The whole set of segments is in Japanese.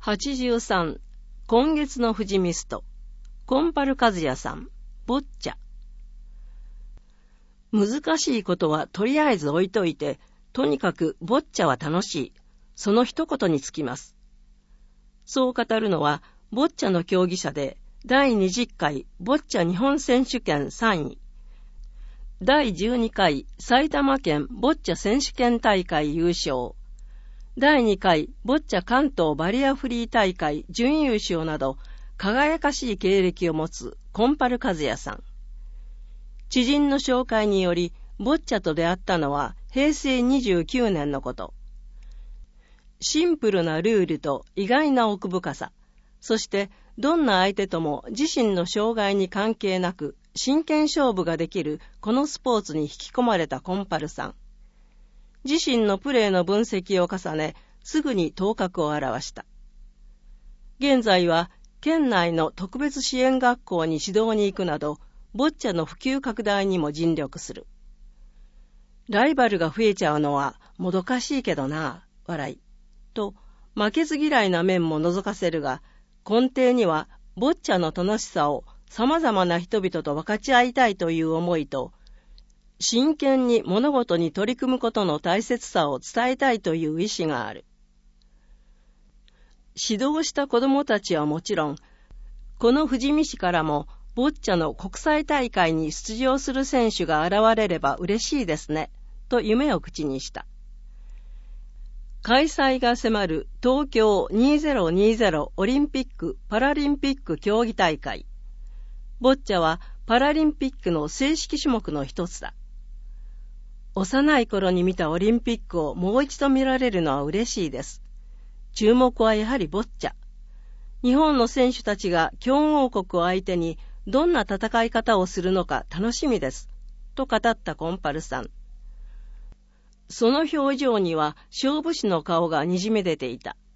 83、今月の富士ミスト、コンパルカズヤさん、ボッチャ。難しいことはとりあえず置いといて、とにかくボッチャは楽しい。その一言につきます。そう語るのは、ボッチャの競技者で、第20回ボッチャ日本選手権3位、第12回埼玉県ボッチャ選手権大会優勝、第2回ボッチャ関東バリアフリー大会準優勝など、輝かしい経歴を持つコンパルカズヤさん。知人の紹介により、ボッチャと出会ったのは平成29年のこと。シンプルなルールと意外な奥深さ、そしてどんな相手とも自身の障害に関係なく真剣勝負ができるこのスポーツに引き込まれたコンパルさん。自身のプレーの分析を重ね、すぐに頭角を現した。現在は県内の特別支援学校に指導に行くなど、ボッチャの普及拡大にも尽力する。ライバルが増えちゃうのはもどかしいけどな、笑い。と、負けず嫌いな面も覗かせるが、根底にはボッチャの楽しさを様々な人々と分かち合いたいという思いと、真剣に物事に取り組むことの大切さを伝えたいという意志がある。指導した子どもたちはもちろん、この富士見市からもボッチャの国際大会に出場する選手が現れれば嬉しいですね、と夢を口にした。開催が迫る東京2020オリンピック・パラリンピック競技大会。ボッチャはパラリンピックの正式種目の一つだ。幼い頃に見たオリンピックをもう一度見られるのは嬉しいです。注目はやはりボッチャ。日本の選手たちが強豪国を相手にどんな戦い方をするのか楽しみです。と語ったコンパルさん。その表情には勝負師の顔がにじみ出ていた。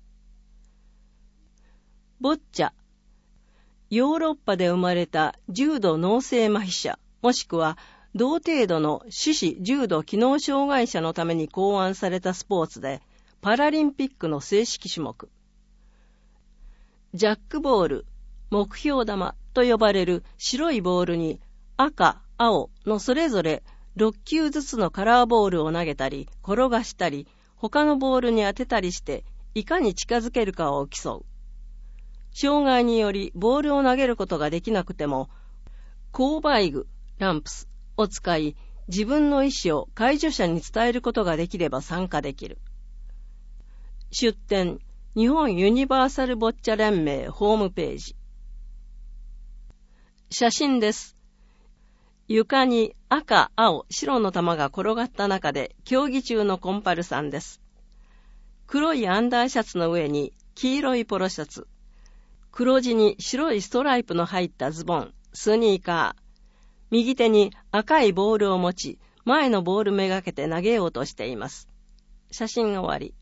ボッチャ。ヨーロッパで生まれた重度脳性麻痺者、もしくは同程度の四肢重度機能障害者のために考案されたスポーツで、パラリンピックの正式種目。ジャックボール、目標玉と呼ばれる白いボールに赤、青のそれぞれ6球ずつのカラーボールを投げたり、転がしたり、他のボールに当てたりして、いかに近づけるかを競う。障害によりボールを投げることができなくても、勾配具、ランプスを使い、自分の意思を介助者に伝えることができれば参加できる。出典、日本ユニバーサルボッチャ連盟ホームページ。写真です。床に赤、青、白の玉が転がった中で競技中のコンパルさんです。黒いアンダーシャツの上に黄色いポロシャツ。黒地に白いストライプの入ったズボン、スニーカー。右手に赤いボールを持ち、前のボールめがけて投げようとしています。写真終わり。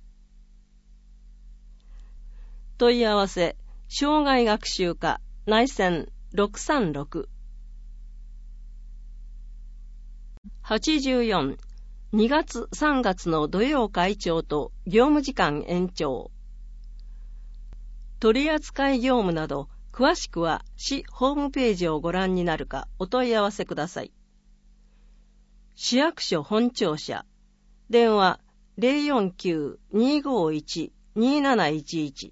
問い合わせ、障害学習課、内線636。84、2月3月の土曜会長と業務時間延長。取扱業務など、詳しくは市ホームページをご覧になるかお問い合わせください。市役所本庁舎、電話 049-251-2711。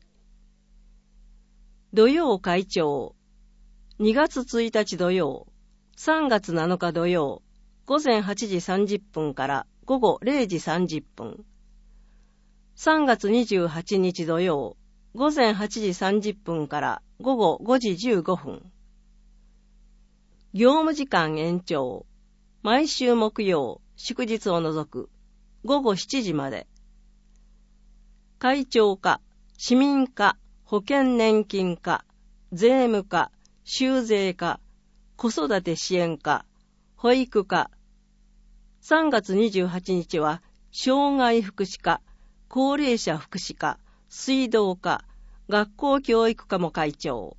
土曜会長、2月1日土曜、3月7日土曜、午前8時30分から午後0時30分。3月28日土曜、午前8時30分から午後5時15分。業務時間延長。毎週木曜、祝日を除く。午後7時まで。会長課、市民課、保険年金課、税務課、修税課、子育て支援課、保育課。3月28日は、障害福祉課、高齢者福祉課、水道課、学校教育課も会長。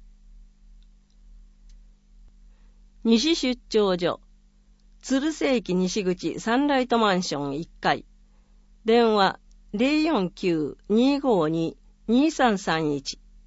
西出張所、鶴瀬駅西口サンライトマンション1階。電話 049-252-2331。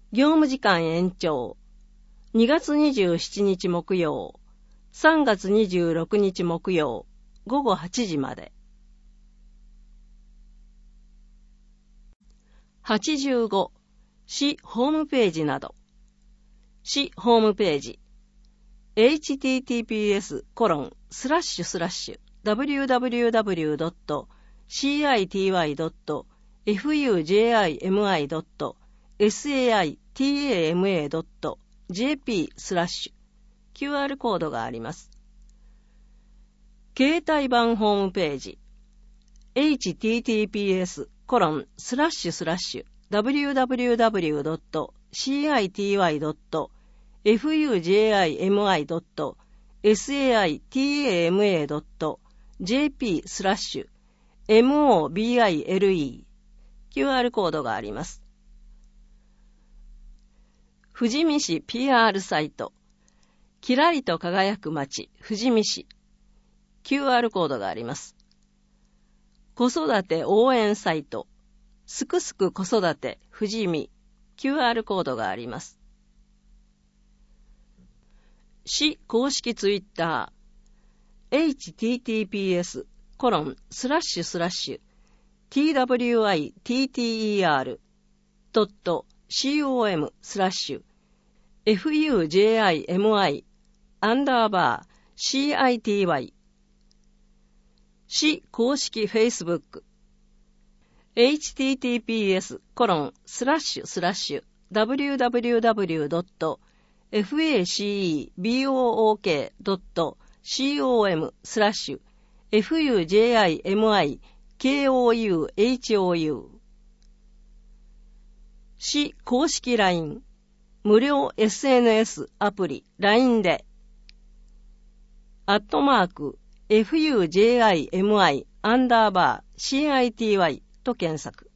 業務時間延長。2月27日木曜、3月26日木曜、午後8時まで。85、市ホームページなど。市ホームページ。https://www.city.fujima.jp/QR コードがあります。携帯版ホームページ。https://www.city.fujima.jp/mobile QR コードがあります。富士見市 PR サイト。きらりと輝く街、富士見市。QR コードがあります。子育て応援サイト。すくすく子育て、富士見。QR コードがあります。市公式ツイッター。https://twiter.fujimi_city。市公式フェイスブック。https://www.facebook.fujimikouhou。市公式 LINE。無料 SNS アプリ LINE で@FUJIMI_CITY と検索。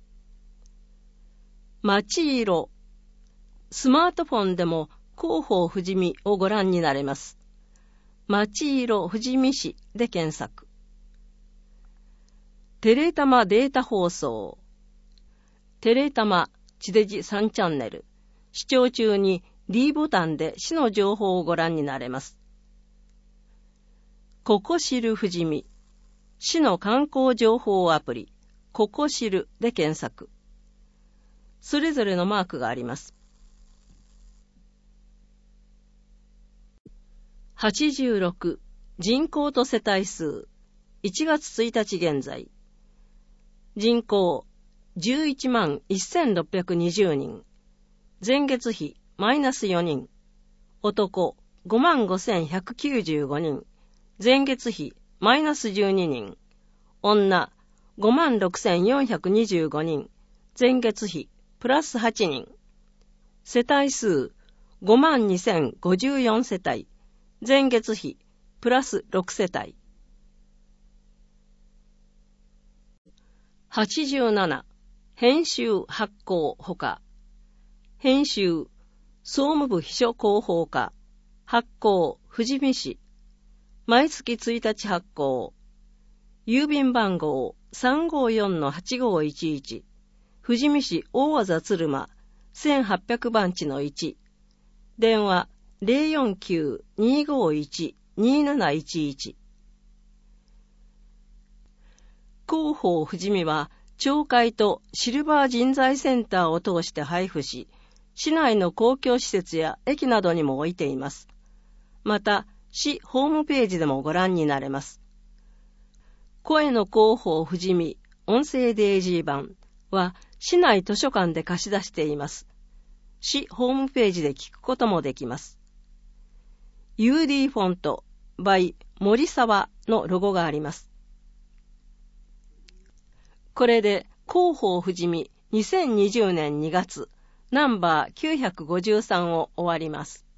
街色。スマートフォンでも広報富士見をご覧になれます。街色富士見市で検索。テレタマデータ放送。テレタマ地デジ3チャンネル。視聴中に D ボタンで市の情報をご覧になれます。ここ知る富士見。市の観光情報アプリ、ここ知るで検索。それぞれのマークがあります。86、人口と世帯数。1月1日現在。人口、111620人。前月比、マイナス4人。男、55195人。前月比、マイナス12人。女、56425人。前月比、プラス8人。世帯数、52054世帯。前月比、プラス6世帯。87、編集発行ほか。編集、総務部秘書広報課。発行、富士見市。毎月1日発行。郵便番号 354-8511。富士見市大字鶴間1800番地の1。電話 049-251-2711。広報富士見は、町会とシルバー人材センターを通して配布し、市内の公共施設や駅などにも置いています。また、市ホームページでもご覧になれます。声の広報富士見音声デイジー版は市内図書館で貸し出しています。市ホームページで聞くこともできます。UD フォント by 森沢のロゴがあります。これで広報富士見2020年2月ナンバー953を終わります。